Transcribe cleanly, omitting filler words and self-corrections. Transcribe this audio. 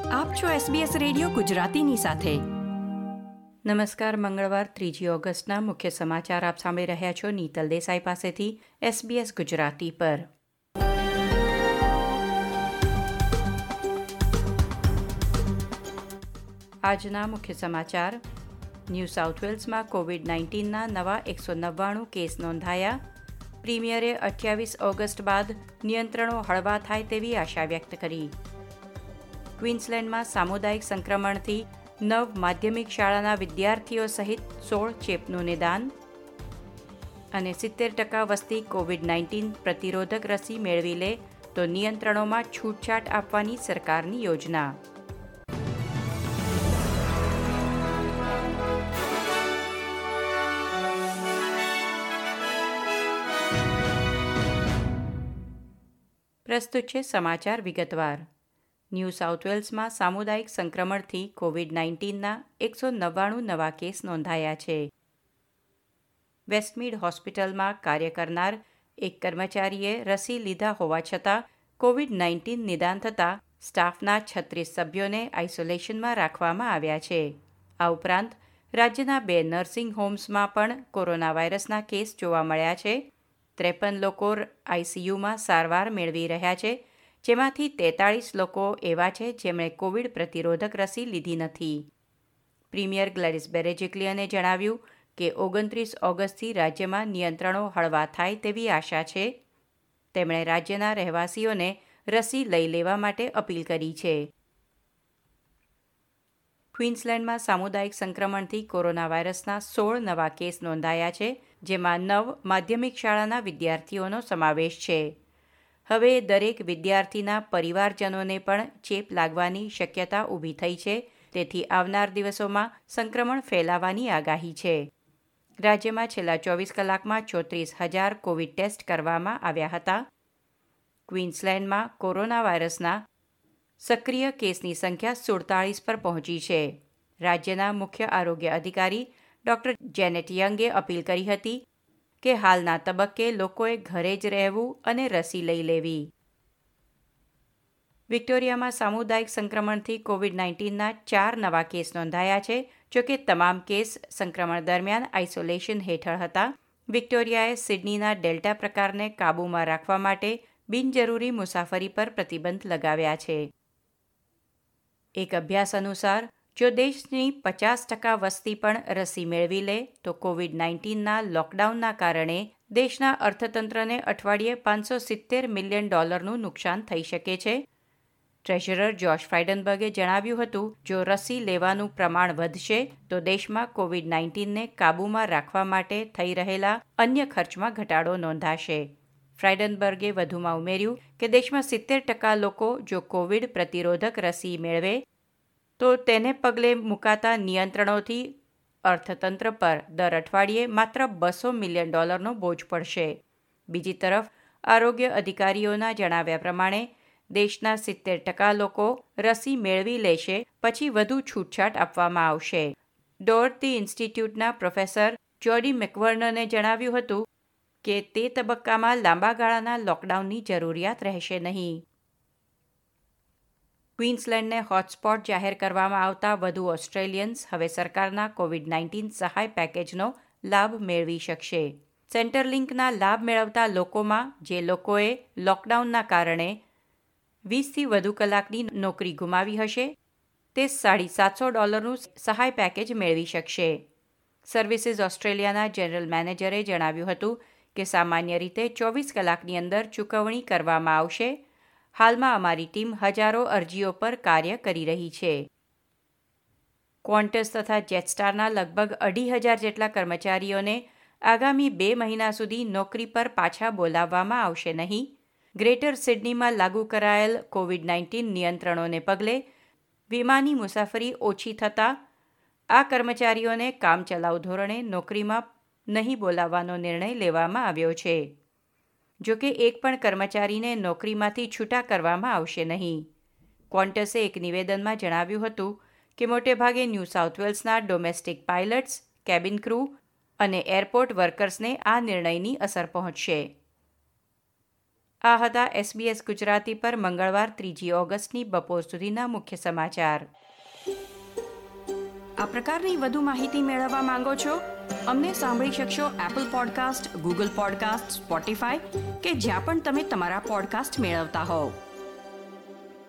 આપ છો SBS radio ગુજરાતીની સાથે. નમસ્કાર. મંગળવાર 3 ઓગસ્ટના મુખ્ય સમાચાર આપ સાંભળી રહ્યા છો નીતલ દેસાઈ પાસેથી SBS ગુજરાતી પર. આજના મુખ્ય સમાચાર. ન્યૂ સાઉથ વેલ્સમાં કોવિડ-19ના નવા 199 કેસ નોંધાયા. પ્રીમિયરે 28 ઓગસ્ટ બાદ નિયંત્રણો હળવા થાય તેવી આશા વ્યક્ત કરી. ક્વીન્સલેન્ડમાં સામુદાયિક સંક્રમણથી 9 માધ્યમિક શાળાના વિદ્યાર્થીઓ સહિત 16 ચેપનું નિદાન. અને 70% વસ્તી કોવિડ-19 પ્રતિરોધક રસી મેળવી લે તો નિયંત્રણોમાં છૂટછાટ આપવાની સરકારની યોજના. પ્રસ્તુત છે સમાચાર વિગતવાર. ન્યૂ સાઉથ વેલ્સમાં સામુદાયિક સંક્રમણથી કોવિડ-19ના 199 નવા કેસ નોંધાયા છે. વેસ્ટમીડ હોસ્પિટલમાં કાર્ય કરનાર એક કર્મચારીએ રસી લીધા હોવા છતાં કોવિડ-19 નિદાન થતાં સ્ટાફના 36 સભ્યોને આઇસોલેશનમાં રાખવામાં આવ્યા છે. આ ઉપરાંત રાજ્યના 2 નર્સિંગ હોમ્સમાં પણ કોરોના વાયરસના કેસ જોવા મળ્યા છે. 53 લોકો આઈસીયુમાં સારવાર મેળવી રહ્યા છે, જેમાંથી 43 લોકો એવા છે જેમણે કોવિડ પ્રતિરોધક રસી લીધી નથી. પ્રીમિયર ગ્લેડિસ બેરેજિક્લિયને જણાવ્યું કે 29 ઓગસ્ટથી રાજ્યમાં નિયંત્રણો હળવા થાય તેવી આશા છે. તેમણે રાજ્યના રહેવાસીઓને રસી લઈ લેવા માટે અપીલ કરી છે. ક્વીન્સલેન્ડમાં સામુદાયિક સંક્રમણથી કોરોના વાયરસના 16 નવા કેસ નોંધાયા છે, જેમાં 9 માધ્યમિક શાળાના વિદ્યાર્થીઓનો સમાવેશ છે. હવે દરેક વિદ્યાર્થીના પરિવારજનોને પણ ચેપ લાગવાની શક્યતા ઊભી થઈ છે, તેથી આવનાર દિવસોમાં સંક્રમણ ફેલાવાની આગાહી છે. રાજ્યમાં છેલ્લા 24 કલાકમાં 34,000 કોવિડ ટેસ્ટ કરવામાં આવ્યા હતા. ક્વીન્સલેન્ડમાં કોરોના વાયરસના સક્રિય કેસની સંખ્યા 47 પર પહોંચી છે. રાજ્યના મુખ્ય આરોગ્ય અધિકારી ડોક્ટર જેનેટ યંગે અપીલ કરી હતી કે હાલના તબક્કે લોકોએ ઘરે જ રહેવું અને રસી લઈ લેવી. વિક્ટોરિયામાં સામુદાયિક સંક્રમણથી કોવિડ-19ના 4 નવા કેસ નોંધાયા છે, જોકે તમામ કેસ સંક્રમણ દરમિયાન આઇસોલેશન હેઠળ હતા. વિક્ટોરિયાએ સિડનીના ડેલ્ટા પ્રકારને કાબૂમાં રાખવા માટે બિનજરૂરી મુસાફરી પર પ્રતિબંધ લગાવ્યા છે. એક અભ્યાસ અનુસાર જો દેશની 50% વસ્તી પણ રસી મેળવી લે તો કોવિડ-19ના લોકડાઉનના કારણે દેશના અર્થતંત્રને અઠવાડિયે $570 મિલિયન નુકસાન થઈ શકે છે. ટ્રેઝરર જોશ ફ્રાઇડનબર્ગે જણાવ્યું હતું, જો રસી લેવાનું પ્રમાણ વધશે તો દેશમાં કોવિડ-19ને કાબૂમાં રાખવા માટે થઈ રહેલા અન્ય ખર્ચમાં ઘટાડો નોંધાશે. ફ્રાઇડનબર્ગે વધુમાં ઉમેર્યું કે દેશમાં 70% લોકો જો કોવિડ પ્રતિરોધક રસી મેળવે તો તેને પગલે મુકાતા નિયંત્રણોથી અર્થતંત્ર પર દર અઠવાડિયે માત્ર $200 મિલિયન બોજ પડશે. બીજી તરફ આરોગ્ય અધિકારીઓના જણાવ્યા પ્રમાણે દેશના 70% લોકો રસી મેળવી લેશે પછી વધુ છૂટછાટ આપવામાં આવશે. ડોર્ટી ઇન્સ્ટિટ્યૂટના પ્રોફેસર જોડી મેકવર્નને જણાવ્યું હતું કે તે તબક્કામાં લાંબા ગાળાના લોકડાઉનની જરૂરિયાત રહેશે નહીં. ક્વીન્સલેન્ડને હોટસ્પોટ જાહેર કરવામાં આવતા વધુ ઓસ્ટ્રેલિયન્સ હવે સરકારના કોવિડ-19 સહાય પેકેજનો લાભ મેળવી શકશે. સેન્ટરલિંકના લાભ મેળવતા લોકોમાં જે લોકોએ લોકડાઉનના કારણે 20થી વધુ કલાકની નોકરી ગુમાવી હશે તે $750 સહાય પેકેજ મેળવી શકશે. સર્વિસીસ ઓસ્ટ્રેલિયાના જનરલ મેનેજરે જણાવ્યું હતું કે સામાન્ય રીતે 24 કલાકની અંદર ચૂકવણી કરવામાં આવશે. હાલમાં અમારી ટીમ હજારો અરજીઓ પર કાર્ય કરી રહી છે. ક્વોન્ટસ તથા જેટસ્ટારના લગભગ 2,500 જેટલા કર્મચારીઓને આગામી 2 મહિના સુધી નોકરી પર પાછા બોલાવવામાં આવશે નહીં. ગ્રેટર સિડનીમાં લાગુ કરાયેલ કોવિડ-19 નિયંત્રણોને પગલે વિમાની મુસાફરી ઓછી થતાં આ કર્મચારીઓને કામચલાઉ ધોરણે નોકરીમાં નહીં બોલાવવાનો નિર્ણય લેવામાં આવ્યો છે. જોકે એક પણ કર્મચારીને નોકરીમાંથી છૂટા કરવામાં આવશે નહીં. ક્વોન્ટસે એક નિવેદનમાં જણાવ્યું હતું કે મોટેભાગે ન્યૂ સાઉથ વેલ્સના ડોમેસ્ટિક પાયલટ્સ, કેબિન ક્રૂ અને એરપોર્ટ વર્કર્સને આ નિર્ણયની અસર પહોંચશે. આ હતા SBS ગુજરાતી પર મંગળવાર 3 ઓગસ્ટની બપોર સુધીના મુખ્ય સમાચાર. આ પ્રકારની વધુ માહિતી મેળવવા માંગો છો? અમને સાંભળી શકશો Apple podcast, Google podcast, Spotify કે જ્યાં પણ તમે તમારા પોડકાસ્ટ મેળવતા હોવ.